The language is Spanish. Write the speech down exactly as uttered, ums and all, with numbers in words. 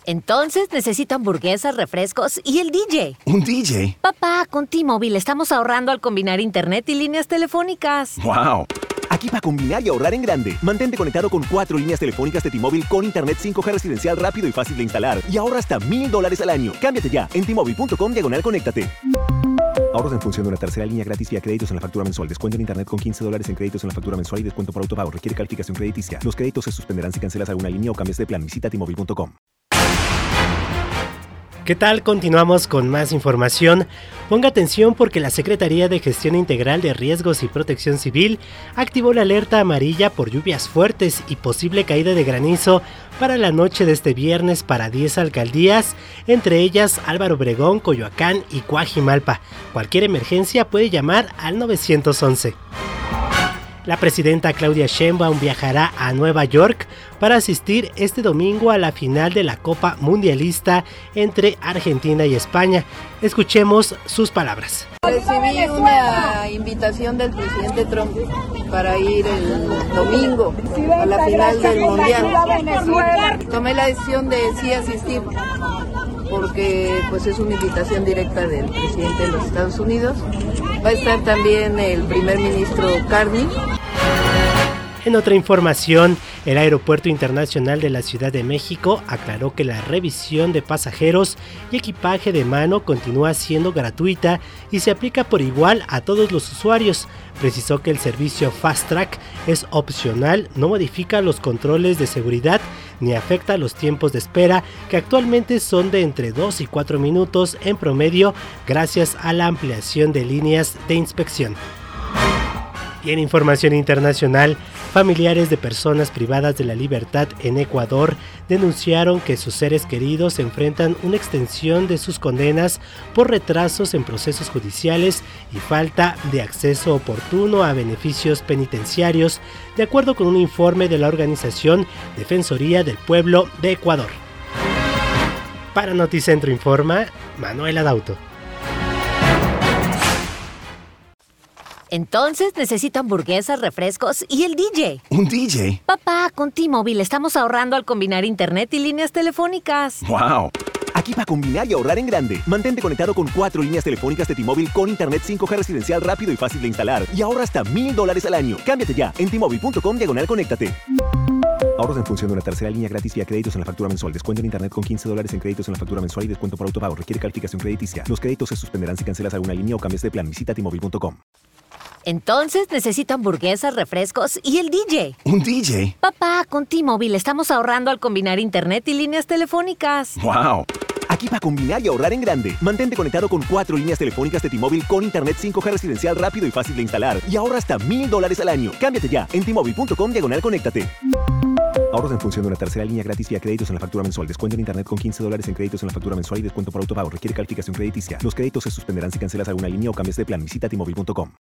Entonces necesito hamburguesas, refrescos y el D J. ¿Un D J? Papá, con T-Mobile estamos ahorrando al combinar internet y líneas telefónicas. ¡Wow! Aquí para combinar y ahorrar en grande. Mantente conectado con cuatro líneas telefónicas de T-Mobile con internet cinco G residencial rápido y fácil de instalar. Y ahorra hasta mil dólares al año. Cámbiate ya en T-Mobile punto com diagonal conéctate. Ahorros en función de una tercera línea gratis vía créditos en la factura mensual. Descuento en internet con quince dólares en créditos en la factura mensual y descuento por autopago. Requiere calificación crediticia. Los créditos se suspenderán si cancelas alguna línea o cambias de plan. Visita T Mobile punto com. ¿Qué tal? Continuamos con más información. Ponga atención porque la Secretaría de Gestión Integral de Riesgos y Protección Civil activó la alerta amarilla por lluvias fuertes y posible caída de granizo para la noche de este viernes para diez alcaldías, entre ellas Álvaro Obregón, Coyoacán y Coajimalpa. Cualquier emergencia puede llamar al nueve once. La presidenta Claudia Sheinbaum viajará a Nueva York para asistir este domingo a la final de la Copa Mundialista entre Argentina y España. Escuchemos sus palabras. Recibí una invitación del presidente Trump para ir el domingo a la final del Mundial. Tomé la decisión de sí asistir porque pues es una invitación directa del presidente de los Estados Unidos. Va a estar también el primer ministro Carney. En otra información, el Aeropuerto Internacional de la Ciudad de México aclaró que la revisión de pasajeros y equipaje de mano continúa siendo gratuita y se aplica por igual a todos los usuarios. Precisó que el servicio Fast Track es opcional, no modifica los controles de seguridad ni afecta los tiempos de espera, que actualmente son de entre dos y cuatro minutos en promedio gracias a la ampliación de líneas de inspección. Y en información internacional, familiares de personas privadas de la libertad en Ecuador denunciaron que sus seres queridos enfrentan una extensión de sus condenas por retrasos en procesos judiciales y falta de acceso oportuno a beneficios penitenciarios, de acuerdo con un informe de la organización Defensoría del Pueblo de Ecuador. Para Noticentro Informa, Manuela Dauto. Entonces necesito hamburguesas, refrescos y el D J. ¿Un D J? Papá, con T-Mobile estamos ahorrando al combinar internet y líneas telefónicas. ¡Wow! Aquí para combinar y ahorrar en grande. Mantente conectado con cuatro líneas telefónicas de T-Mobile con internet cinco G residencial rápido y fácil de instalar. Y ahorra hasta mil dólares al año. Cámbiate ya en T Mobile punto com diagonal conéctate. Ahorros en función de una tercera línea gratis vía créditos en la factura mensual. Descuento en internet con quince dólares en créditos en la factura mensual y descuento por autopago. Requiere calificación crediticia. Los créditos se suspenderán si cancelas alguna línea o cambias de plan. Visita T Mobile punto com. Entonces necesito hamburguesas, refrescos y el D J. ¿Un D J? Papá, con T-Mobile estamos ahorrando al combinar internet y líneas telefónicas. ¡Wow! Aquí para combinar y ahorrar en grande. Mantente conectado con cuatro líneas telefónicas de T-Mobile con internet cinco G residencial rápido y fácil de instalar. Y ahorra hasta mil dólares al año. Cámbiate ya en T Mobile punto com diagonal conéctate. Ahorros en función de una tercera línea gratis vía créditos en la factura mensual. Descuento en internet con quince dólares en créditos en la factura mensual y descuento por autopago. Requiere calificación crediticia. Los créditos se suspenderán si cancelas alguna línea o cambias de plan. Visita T Mobile punto com.